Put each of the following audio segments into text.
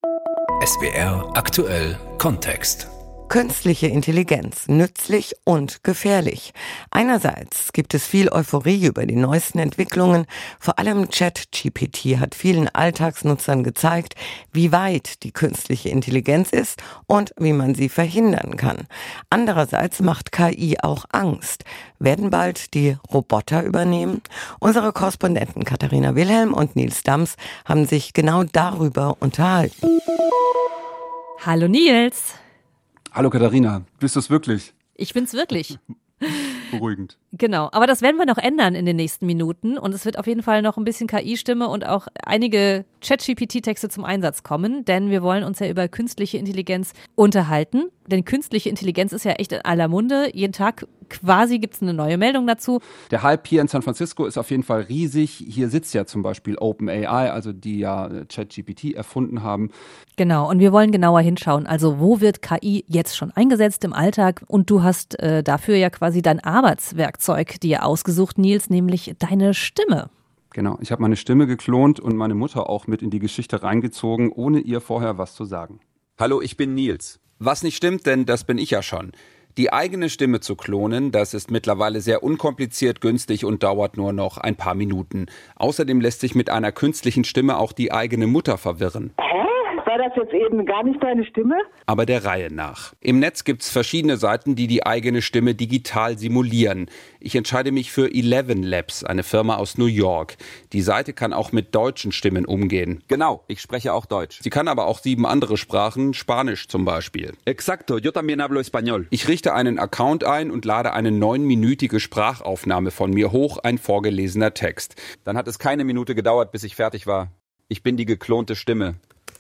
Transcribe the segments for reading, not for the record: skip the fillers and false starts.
SWR aktuell Kontext. Künstliche Intelligenz, nützlich und gefährlich. Einerseits gibt es viel Euphorie über die neuesten Entwicklungen. Vor allem ChatGPT hat vielen Alltagsnutzern gezeigt, wie weit die künstliche Intelligenz ist und wie man sie verhindern kann. Andererseits macht KI auch Angst. Werden bald die Roboter übernehmen? Unsere Korrespondenten Katharina Wilhelm und Nils Dams haben sich genau darüber unterhalten. Hallo Nils. Hallo Katharina, bist du es wirklich? Ich bin's wirklich. Beruhigend. Genau, aber das werden wir noch ändern in den nächsten Minuten und es wird auf jeden Fall noch ein bisschen KI-Stimme und auch einige ChatGPT-Texte zum Einsatz kommen, denn wir wollen uns ja über künstliche Intelligenz unterhalten, denn künstliche Intelligenz ist ja echt in aller Munde. Jeden Tag quasi gibt es eine neue Meldung dazu. Der Hype hier in San Francisco ist auf jeden Fall riesig. Hier sitzt ja zum Beispiel OpenAI, also die ja ChatGPT erfunden haben. Genau, und wir wollen genauer hinschauen. Also wo wird KI jetzt schon eingesetzt im Alltag? Und du hast dafür ja quasi dein Arbeitswerkzeug dir ausgesucht, Nils, nämlich deine Stimme. Genau, ich habe meine Stimme geklont und meine Mutter auch mit in die Geschichte reingezogen, ohne ihr vorher was zu sagen. Hallo, ich bin Nils. Was nicht stimmt, denn das bin ich ja schon. Die eigene Stimme zu klonen, das ist mittlerweile sehr unkompliziert, günstig und dauert nur noch ein paar Minuten. Außerdem lässt sich mit einer künstlichen Stimme auch die eigene Mutter verwirren. War das jetzt eben gar nicht deine Stimme? Aber der Reihe nach. Im Netz gibt's verschiedene Seiten, die die eigene Stimme digital simulieren. Ich entscheide mich für 11 Labs, eine Firma aus New York. Die Seite kann auch mit deutschen Stimmen umgehen. Genau, ich spreche auch Deutsch. Sie kann aber auch 7 andere Sprachen, Spanisch zum Beispiel. Exacto, yo también hablo español. Ich richte einen Account ein und lade eine 9-minütige Sprachaufnahme von mir hoch, ein vorgelesener Text. Dann hat es keine Minute gedauert, bis ich fertig war. Ich bin die geklonte Stimme.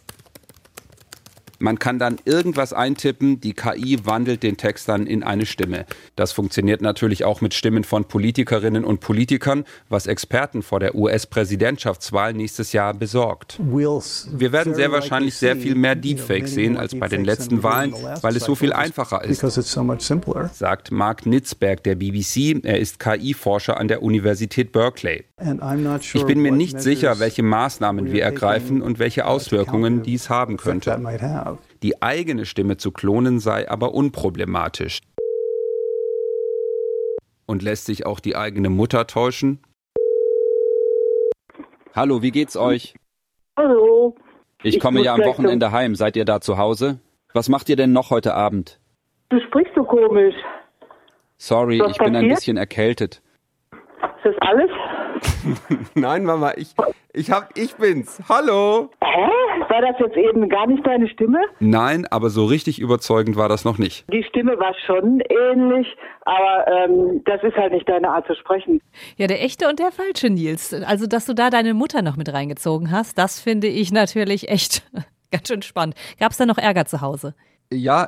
Man kann dann irgendwas eintippen, die KI wandelt den Text dann in eine Stimme. Das funktioniert natürlich auch mit Stimmen von Politikerinnen und Politikern, was Experten vor der US-Präsidentschaftswahl nächstes Jahr besorgt. Wir werden sehr wahrscheinlich sehr viel mehr Deepfakes sehen als bei den letzten Wahlen, weil es so viel einfacher ist, sagt Mark Nitzberg der BBC. Er ist KI-Forscher an der Universität Berkeley. Ich bin mir nicht sicher, welche Maßnahmen wir ergreifen und welche Auswirkungen dies haben könnte. Die eigene Stimme zu klonen sei aber unproblematisch. Und lässt sich auch die eigene Mutter täuschen? Hallo, wie geht's euch? Hallo. Ich komme ja am Wochenende heim. Seid ihr da zu Hause? Was macht ihr denn noch heute Abend? Du sprichst so komisch. Sorry, ich bin ein bisschen erkältet. Ist das alles? Nein, Mama, ich bin's. Hallo. War das jetzt eben gar nicht deine Stimme? Nein, aber so richtig überzeugend war das noch nicht. Die Stimme war schon ähnlich, aber das ist halt nicht deine Art zu sprechen. Ja, der echte und der falsche Nils. Also, dass du da deine Mutter noch mit reingezogen hast, das finde ich natürlich echt ganz schön spannend. Gab es da noch Ärger zu Hause? Ja,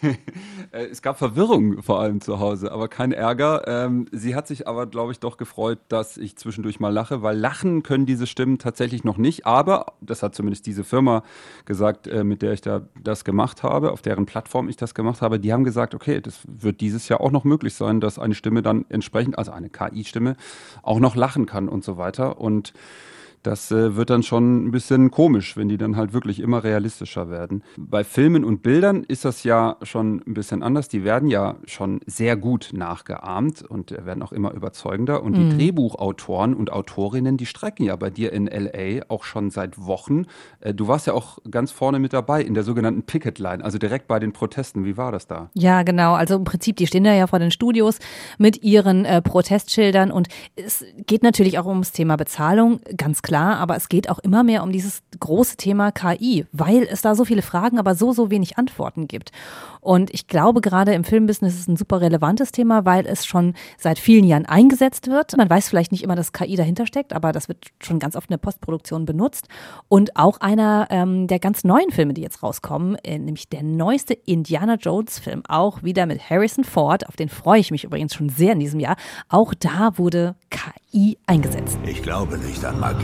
es gab Verwirrung vor allem zu Hause, aber kein Ärger. Sie hat sich aber, glaube ich, doch gefreut, dass ich zwischendurch mal lache, weil lachen können diese Stimmen tatsächlich noch nicht. Aber, das hat zumindest diese Firma gesagt, mit der ich das gemacht habe, auf deren Plattform ich das gemacht habe, die haben gesagt, okay, das wird dieses Jahr auch noch möglich sein, dass eine Stimme dann entsprechend, also eine KI-Stimme, auch noch lachen kann und so weiter. Und das wird dann schon ein bisschen komisch, wenn die dann halt wirklich immer realistischer werden. Bei Filmen und Bildern ist das ja schon ein bisschen anders. Die werden ja schon sehr gut nachgeahmt und werden auch immer überzeugender. Und die Drehbuchautoren und Autorinnen, die strecken ja bei dir in L.A. auch schon seit Wochen. Du warst ja auch ganz vorne mit dabei in der sogenannten Picket Line, also direkt bei den Protesten. Wie war das da? Ja, genau. Also im Prinzip, die stehen da ja vor den Studios mit ihren Protestschildern und es geht natürlich auch ums Thema Bezahlung, ganz klar, aber es geht auch immer mehr um dieses große Thema KI, weil es da so viele Fragen, aber so wenig Antworten gibt. Und ich glaube, gerade im Filmbusiness ist es ein super relevantes Thema, weil es schon seit vielen Jahren eingesetzt wird. Man weiß vielleicht nicht immer, dass KI dahinter steckt, aber das wird schon ganz oft in der Postproduktion benutzt. Und auch einer der ganz neuen Filme, die jetzt rauskommen, nämlich der neueste Indiana Jones Film, auch wieder mit Harrison Ford, auf den freue ich mich übrigens schon sehr in diesem Jahr. Auch da wurde KI eingesetzt. Ich glaube nicht an Magie.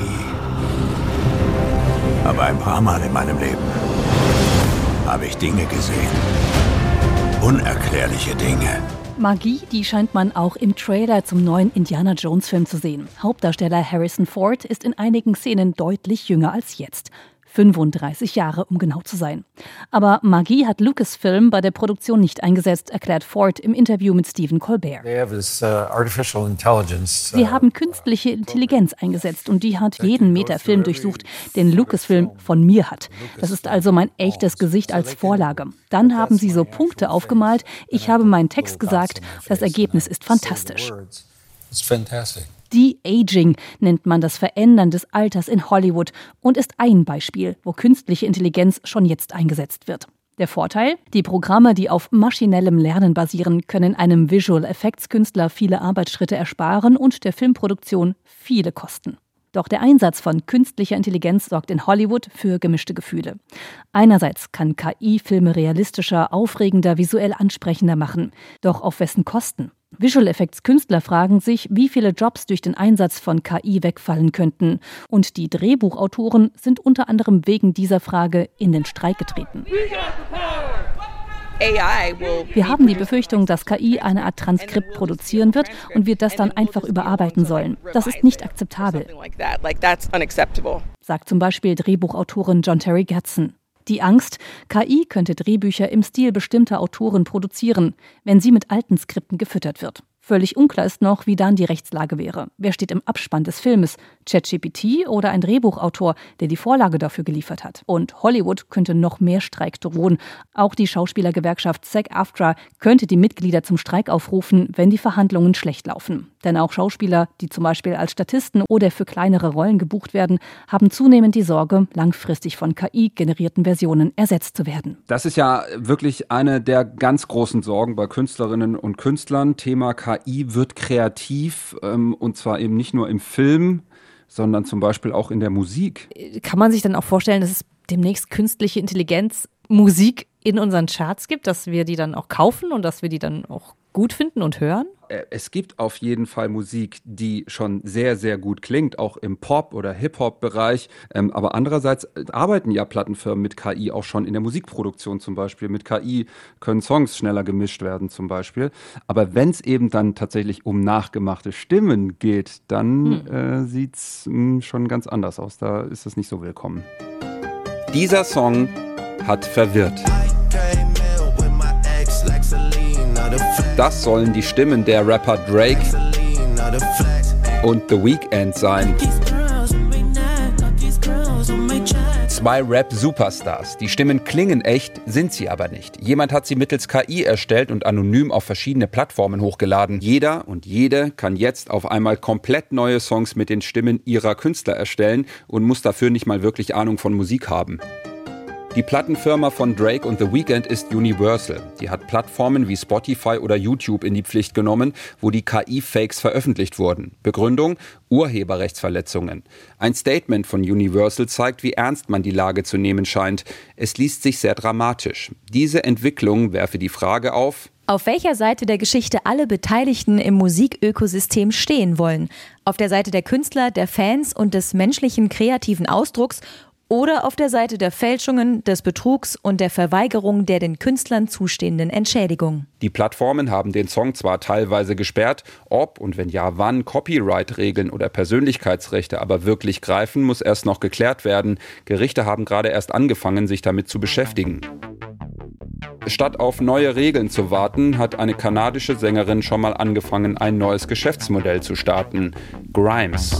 Aber ein paar Mal in meinem Leben habe ich Dinge gesehen. Unerklärliche Dinge. Magie, die scheint man auch im Trailer zum neuen Indiana Jones Film zu sehen. Hauptdarsteller Harrison Ford ist in einigen Szenen deutlich jünger als jetzt. 35 Jahre, um genau zu sein. Aber Magie hat Lucasfilm bei der Produktion nicht eingesetzt, erklärt Ford im Interview mit Stephen Colbert. Sie haben künstliche Intelligenz eingesetzt und die hat jeden Meter Film durchsucht, den Lucasfilm von mir hat. Das ist also mein echtes Gesicht als Vorlage. Dann haben sie so Punkte aufgemalt, ich habe meinen Text gesagt, das Ergebnis ist fantastisch. De-Aging nennt man das Verändern des Alters in Hollywood und ist ein Beispiel, wo künstliche Intelligenz schon jetzt eingesetzt wird. Der Vorteil? Die Programme, die auf maschinellem Lernen basieren, können einem Visual Effects Künstler viele Arbeitsschritte ersparen und der Filmproduktion viele Kosten. Doch der Einsatz von künstlicher Intelligenz sorgt in Hollywood für gemischte Gefühle. Einerseits kann KI Filme realistischer, aufregender, visuell ansprechender machen. Doch auf wessen Kosten? Visual Effects Künstler fragen sich, wie viele Jobs durch den Einsatz von KI wegfallen könnten. Und die Drehbuchautoren sind unter anderem wegen dieser Frage in den Streik getreten. Wir haben die Befürchtung, dass KI eine Art Transkript produzieren wird und wir das dann einfach überarbeiten sollen. Das ist nicht akzeptabel, sagt zum Beispiel Drehbuchautorin John Terry Gatson. Die Angst, KI könnte Drehbücher im Stil bestimmter Autoren produzieren, wenn sie mit alten Skripten gefüttert wird. Völlig unklar ist noch, wie dann die Rechtslage wäre. Wer steht im Abspann des Filmes? ChatGPT oder ein Drehbuchautor, der die Vorlage dafür geliefert hat? Und Hollywood könnte noch mehr Streik drohen. Auch die Schauspielergewerkschaft SAG-AFTRA könnte die Mitglieder zum Streik aufrufen, wenn die Verhandlungen schlecht laufen. Denn auch Schauspieler, die zum Beispiel als Statisten oder für kleinere Rollen gebucht werden, haben zunehmend die Sorge, langfristig von KI-generierten Versionen ersetzt zu werden. Das ist ja wirklich eine der ganz großen Sorgen bei Künstlerinnen und Künstlern. Thema KI wird kreativ und zwar eben nicht nur im Film, sondern zum Beispiel auch in der Musik. Kann man sich dann auch vorstellen, dass es demnächst künstliche Intelligenz Musik in unseren Charts gibt, dass wir die dann auch kaufen und dass wir die dann auch gut finden und hören? Es gibt auf jeden Fall Musik, die schon sehr, sehr gut klingt, auch im Pop- oder Hip-Hop-Bereich. Aber andererseits arbeiten ja Plattenfirmen mit KI auch schon in der Musikproduktion zum Beispiel. Mit KI können Songs schneller gemischt werden zum Beispiel. Aber wenn es eben dann tatsächlich um nachgemachte Stimmen geht, dann sieht's schon ganz anders aus. Da ist es nicht so willkommen. Dieser Song hat verwirrt. Das sollen die Stimmen der Rapper Drake und The Weeknd sein. Zwei Rap-Superstars. Die Stimmen klingen echt, sind sie aber nicht. Jemand hat sie mittels KI erstellt und anonym auf verschiedene Plattformen hochgeladen. Jeder und jede kann jetzt auf einmal komplett neue Songs mit den Stimmen ihrer Künstler erstellen und muss dafür nicht mal wirklich Ahnung von Musik haben. Die Plattenfirma von Drake und The Weeknd ist Universal. Die hat Plattformen wie Spotify oder YouTube in die Pflicht genommen, wo die KI-Fakes veröffentlicht wurden. Begründung: Urheberrechtsverletzungen. Ein Statement von Universal zeigt, wie ernst man die Lage zu nehmen scheint. Es liest sich sehr dramatisch. Diese Entwicklung werfe die Frage auf: Auf welcher Seite der Geschichte alle Beteiligten im Musikökosystem stehen wollen. Auf der Seite der Künstler, der Fans und des menschlichen kreativen Ausdrucks oder auf der Seite der Fälschungen, des Betrugs und der Verweigerung der den Künstlern zustehenden Entschädigung. Die Plattformen haben den Song zwar teilweise gesperrt, ob und wenn ja wann Copyright-Regeln oder Persönlichkeitsrechte aber wirklich greifen, muss erst noch geklärt werden. Gerichte haben gerade erst angefangen, sich damit zu beschäftigen. Statt auf neue Regeln zu warten, hat eine kanadische Sängerin schon mal angefangen, ein neues Geschäftsmodell zu starten: Grimes.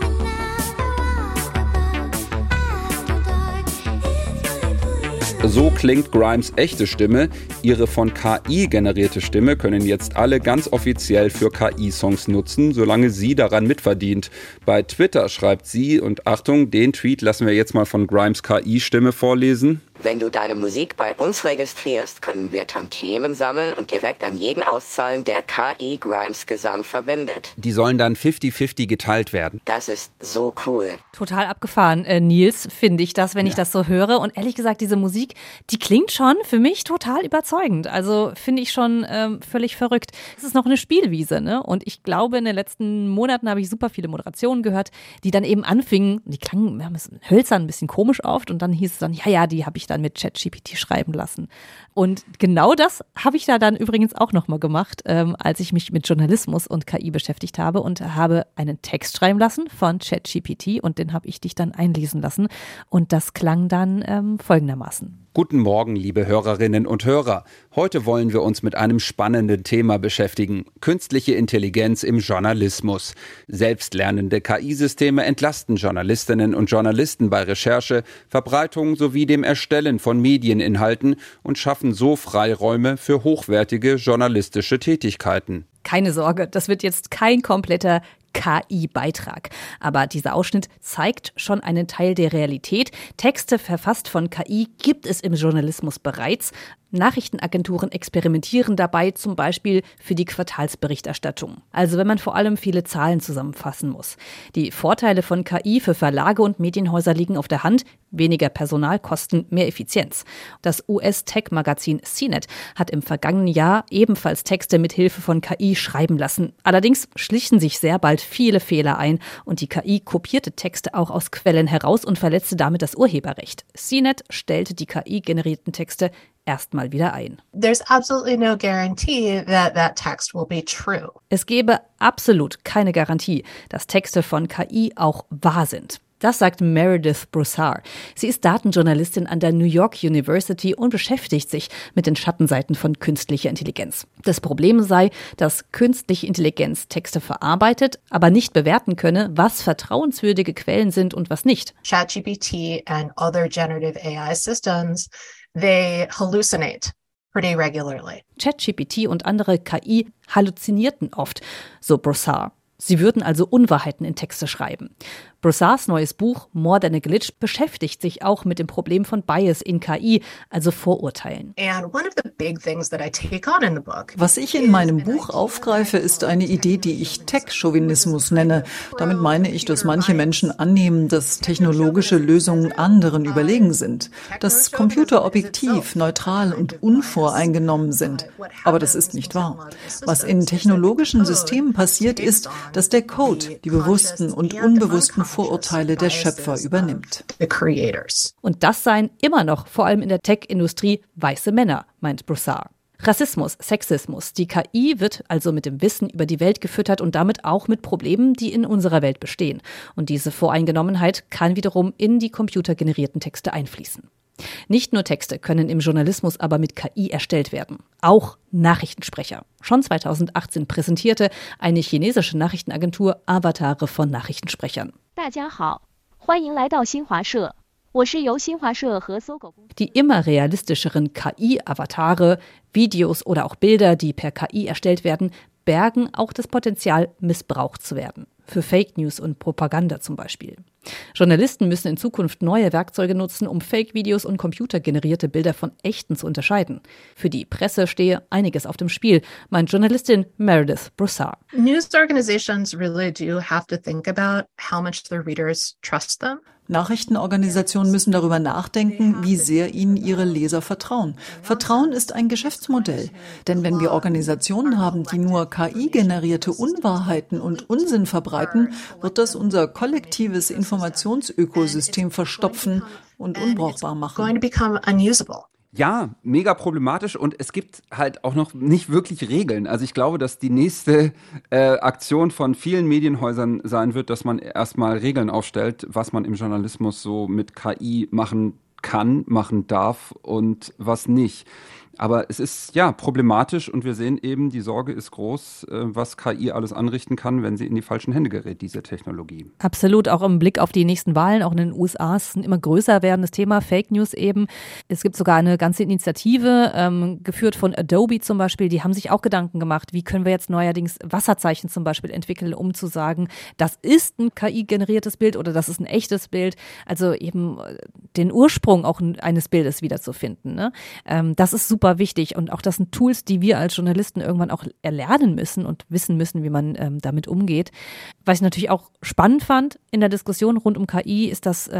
So klingt Grimes' echte Stimme. Ihre von KI generierte Stimme können jetzt alle ganz offiziell für KI-Songs nutzen, solange sie daran mitverdient. Bei Twitter schreibt sie, und Achtung, den Tweet lassen wir jetzt mal von Grimes' KI-Stimme vorlesen: Wenn du deine Musik bei uns registrierst, können wir Tantiemen sammeln und direkt an jeden auszahlen, der KI Grimes Gesang verwendet. Die sollen dann 50-50 geteilt werden. Das ist so cool. Total abgefahren, Nils, finde ich das, wenn ich das so höre. Und ehrlich gesagt, diese Musik, die klingt schon für mich total überzeugend. Also finde ich schon völlig verrückt. Es ist noch eine Spielwiese, ne? Und ich glaube, in den letzten Monaten habe ich super viele Moderationen gehört, die dann eben anfingen, die klangen ein bisschen hölzern, ein bisschen komisch oft. Und dann hieß es dann, ja, die habe ich dann mit ChatGPT schreiben lassen. Und genau das habe ich da dann übrigens auch nochmal gemacht, als ich mich mit Journalismus und KI beschäftigt habe und habe einen Text schreiben lassen von ChatGPT und den habe ich dich dann einlesen lassen. Und das klang dann folgendermaßen. Guten Morgen, liebe Hörerinnen und Hörer. Heute wollen wir uns mit einem spannenden Thema beschäftigen. Künstliche Intelligenz im Journalismus. Selbstlernende KI-Systeme entlasten Journalistinnen und Journalisten bei Recherche, Verbreitung sowie dem Erstellen von Medieninhalten und schaffen so Freiräume für hochwertige journalistische Tätigkeiten. Keine Sorge, das wird jetzt kein kompletter KI-Beitrag. Aber dieser Ausschnitt zeigt schon einen Teil der Realität. Texte verfasst von KI gibt es im Journalismus bereits. Nachrichtenagenturen experimentieren dabei zum Beispiel für die Quartalsberichterstattung. Also wenn man vor allem viele Zahlen zusammenfassen muss. Die Vorteile von KI für Verlage und Medienhäuser liegen auf der Hand. Weniger Personalkosten, mehr Effizienz. Das US-Tech-Magazin CNET hat im vergangenen Jahr ebenfalls Texte mit Hilfe von KI schreiben lassen. Allerdings schlichen sich sehr bald viele Fehler ein und die KI kopierte Texte auch aus Quellen heraus und verletzte damit das Urheberrecht. CNET stellte die KI-generierten Texte erstmal wieder ein. There's absolutely no guarantee that that text will be true. Es gebe absolut keine Garantie, dass Texte von KI auch wahr sind. Das sagt Meredith Broussard. Sie ist Datenjournalistin an der New York University und beschäftigt sich mit den Schattenseiten von künstlicher Intelligenz. Das Problem sei, dass künstliche Intelligenz Texte verarbeitet, aber nicht bewerten könne, was vertrauenswürdige Quellen sind und was nicht. ChatGPT and other generative AI systems, they hallucinate pretty regularly. ChatGPT und andere KI halluzinierten oft, so Broussard. Sie würden also Unwahrheiten in Texte schreiben. Broussards neues Buch More Than a Glitch beschäftigt sich auch mit dem Problem von Bias in KI, also Vorurteilen. Was ich in meinem Buch aufgreife, ist eine Idee, die ich Tech-Chauvinismus nenne. Damit meine ich, dass manche Menschen annehmen, dass technologische Lösungen anderen überlegen sind, dass Computer objektiv, neutral und unvoreingenommen sind. Aber das ist nicht wahr. Was in technologischen Systemen passiert, ist, dass der Code die bewussten und unbewussten Vorurteile der Schöpfer übernimmt. Und das seien immer noch, vor allem in der Tech-Industrie, weiße Männer, meint Broussard. Rassismus, Sexismus. Die KI wird also mit dem Wissen über die Welt gefüttert und damit auch mit Problemen, die in unserer Welt bestehen. Und diese Voreingenommenheit kann wiederum in die computergenerierten Texte einfließen. Nicht nur Texte können im Journalismus aber mit KI erstellt werden, auch Nachrichtensprecher. Schon 2018 präsentierte eine chinesische Nachrichtenagentur Avatare von Nachrichtensprechern. Die immer realistischeren KI-Avatare, Videos oder auch Bilder, die per KI erstellt werden, bergen auch das Potenzial, missbraucht zu werden. Für Fake News und Propaganda zum Beispiel. Journalisten müssen in Zukunft neue Werkzeuge nutzen, um Fake-Videos und computergenerierte Bilder von echten zu unterscheiden. Für die Presse stehe einiges auf dem Spiel, meint Journalistin Meredith Broussard. News organizations really do have to think about how much their readers trust them. Nachrichtenorganisationen müssen darüber nachdenken, wie sehr ihnen ihre Leser vertrauen. Vertrauen ist ein Geschäftsmodell. Denn wenn wir Organisationen haben, die nur KI-generierte Unwahrheiten und Unsinn verbreiten, wird das unser kollektives Informationsökosystem verstopfen und unbrauchbar machen. Ja, mega problematisch und es gibt halt auch noch nicht wirklich Regeln. Also ich glaube, dass die nächste Aktion von vielen Medienhäusern sein wird, dass man erstmal Regeln aufstellt, was man im Journalismus so mit KI machen kann, machen darf und was nicht. Aber es ist ja problematisch und wir sehen eben, die Sorge ist groß, was KI alles anrichten kann, wenn sie in die falschen Hände gerät, diese Technologie. Absolut, auch im Blick auf die nächsten Wahlen, auch in den USA, ist ein immer größer werdendes Thema, Fake News eben. Es gibt sogar eine ganze Initiative, geführt von Adobe zum Beispiel, die haben sich auch Gedanken gemacht, wie können wir jetzt neuerdings Wasserzeichen zum Beispiel entwickeln, um zu sagen, das ist ein KI-generiertes Bild oder das ist ein echtes Bild. Also eben den Ursprung auch eines Bildes wiederzufinden. Ne? Das ist super wichtig und auch das sind Tools, die wir als Journalisten irgendwann auch erlernen müssen und wissen müssen, wie man damit umgeht. Was ich natürlich auch spannend fand in der Diskussion rund um KI, ist, dass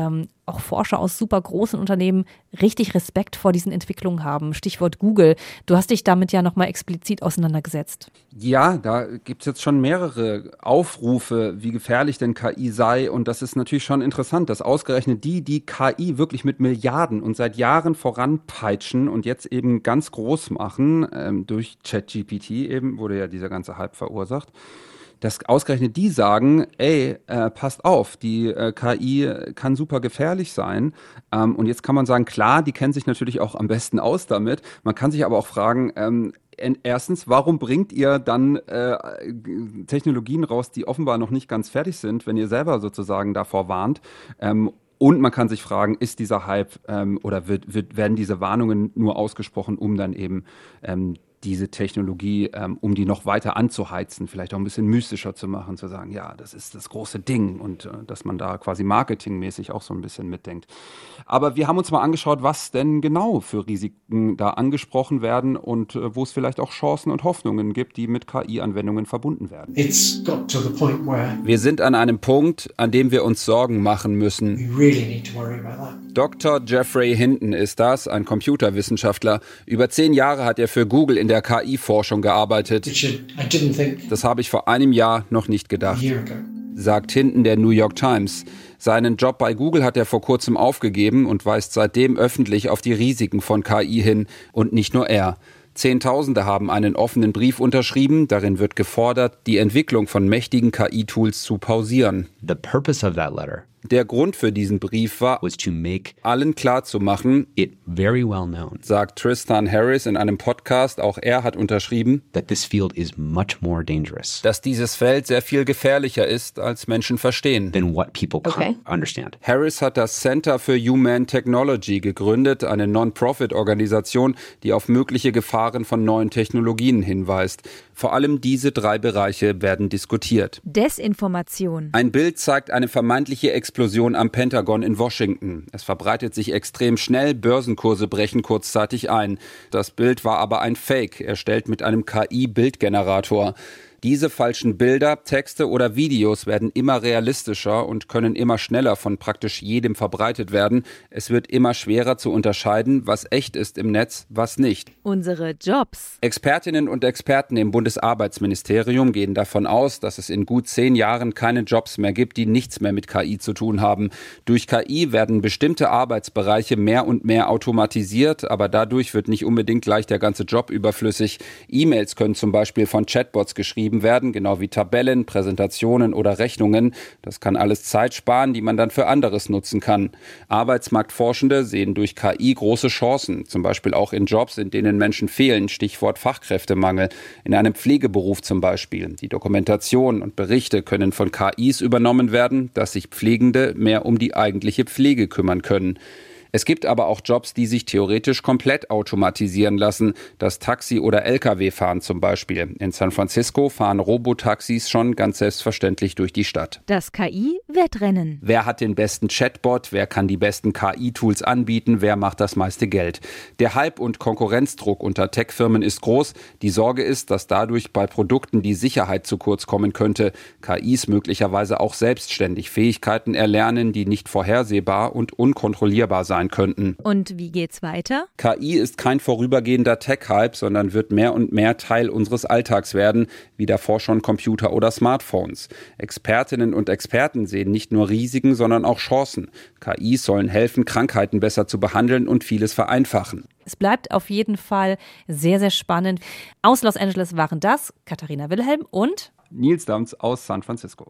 auch Forscher aus super großen Unternehmen richtig Respekt vor diesen Entwicklungen haben. Stichwort Google. Du hast dich damit ja nochmal explizit auseinandergesetzt. Ja, da gibt es jetzt schon mehrere Aufrufe, wie gefährlich denn KI sei. Und das ist natürlich schon interessant, dass ausgerechnet die KI wirklich mit Milliarden und seit Jahren voranpeitschen und jetzt eben ganz groß machen, durch ChatGPT eben, wurde ja dieser ganze Hype verursacht, dass ausgerechnet die sagen, passt auf, die KI kann super gefährlich sein. Und jetzt kann man sagen, klar, die kennen sich natürlich auch am besten aus damit. Man kann sich aber auch fragen, erstens, warum bringt ihr dann Technologien raus, die offenbar noch nicht ganz fertig sind, wenn ihr selber sozusagen davor warnt? Und man kann sich fragen, ist dieser Hype oder werden diese Warnungen nur ausgesprochen, um dann eben diese Technologie, um die noch weiter anzuheizen, vielleicht auch ein bisschen mystischer zu machen, zu sagen, ja, das ist das große Ding und dass man da quasi marketingmäßig auch so ein bisschen mitdenkt. Aber wir haben uns mal angeschaut, was denn genau für Risiken da angesprochen werden und wo es vielleicht auch Chancen und Hoffnungen gibt, die mit KI-Anwendungen verbunden werden. Wir sind an einem Punkt, an dem wir uns Sorgen machen müssen. Dr. Jeffrey Hinton ist das, ein Computerwissenschaftler. Über 10 Jahre hat er für Google in der KI-Forschung gearbeitet. Das habe ich vor einem Jahr noch nicht gedacht, sagt Hinton der New York Times. Seinen Job bei Google hat er vor kurzem aufgegeben und weist seitdem öffentlich auf die Risiken von KI hin. Und nicht nur er. Zehntausende haben einen offenen Brief unterschrieben. Darin wird gefordert, die Entwicklung von mächtigen KI-Tools zu pausieren. The purpose of that letter Der Grund für diesen Brief war, allen klarzumachen, sagt Tristan Harris in einem Podcast, auch er hat unterschrieben, dass dieses Feld sehr viel gefährlicher ist, als Menschen verstehen. Harris hat das Center for Human Technology gegründet, eine Non-Profit-Organisation, die auf mögliche Gefahren von neuen Technologien hinweist. Vor allem diese 3 Bereiche werden diskutiert. Desinformation. Ein Bild zeigt eine vermeintliche Explosion am Pentagon in Washington. Es verbreitet sich extrem schnell, Börsenkurse brechen kurzzeitig ein. Das Bild war aber ein Fake, erstellt mit einem KI-Bildgenerator. Diese falschen Bilder, Texte oder Videos werden immer realistischer und können immer schneller von praktisch jedem verbreitet werden. Es wird immer schwerer zu unterscheiden, was echt ist im Netz, was nicht. Unsere Jobs. Expertinnen und Experten im Bundesarbeitsministerium gehen davon aus, dass es in gut 10 Jahren keine Jobs mehr gibt, die nichts mehr mit KI zu tun haben. Durch KI werden bestimmte Arbeitsbereiche mehr und mehr automatisiert, aber dadurch wird nicht unbedingt gleich der ganze Job überflüssig. E-Mails können zum Beispiel von Chatbots geschrieben werden, genau wie Tabellen, Präsentationen oder Rechnungen. Das kann alles Zeit sparen, die man dann für anderes nutzen kann. Arbeitsmarktforschende sehen durch KI große Chancen, zum Beispiel auch in Jobs, in denen Menschen fehlen, Stichwort Fachkräftemangel, in einem Pflegeberuf zum Beispiel. Die Dokumentation und Berichte können von KIs übernommen werden, dass sich Pflegende mehr um die eigentliche Pflege kümmern können. Es gibt aber auch Jobs, die sich theoretisch komplett automatisieren lassen. Das Taxi- oder Lkw-Fahren zum Beispiel. In San Francisco fahren Robotaxis schon ganz selbstverständlich durch die Stadt. Das KI-Wettrennen. Wer hat den besten Chatbot? Wer kann die besten KI-Tools anbieten? Wer macht das meiste Geld? Der Hype und Konkurrenzdruck unter Tech-Firmen ist groß. Die Sorge ist, dass dadurch bei Produkten die Sicherheit zu kurz kommen könnte. KIs möglicherweise auch selbstständig Fähigkeiten erlernen, die nicht vorhersehbar und unkontrollierbar sein könnten. Und wie geht's weiter? KI ist kein vorübergehender Tech-Hype, sondern wird mehr und mehr Teil unseres Alltags werden, wie davor schon Computer oder Smartphones. Expertinnen und Experten sehen nicht nur Risiken, sondern auch Chancen. KIs sollen helfen, Krankheiten besser zu behandeln und vieles vereinfachen. Es bleibt auf jeden Fall sehr, sehr spannend. Aus Los Angeles waren das Katharina Wilhelm und Nils Dams aus San Francisco.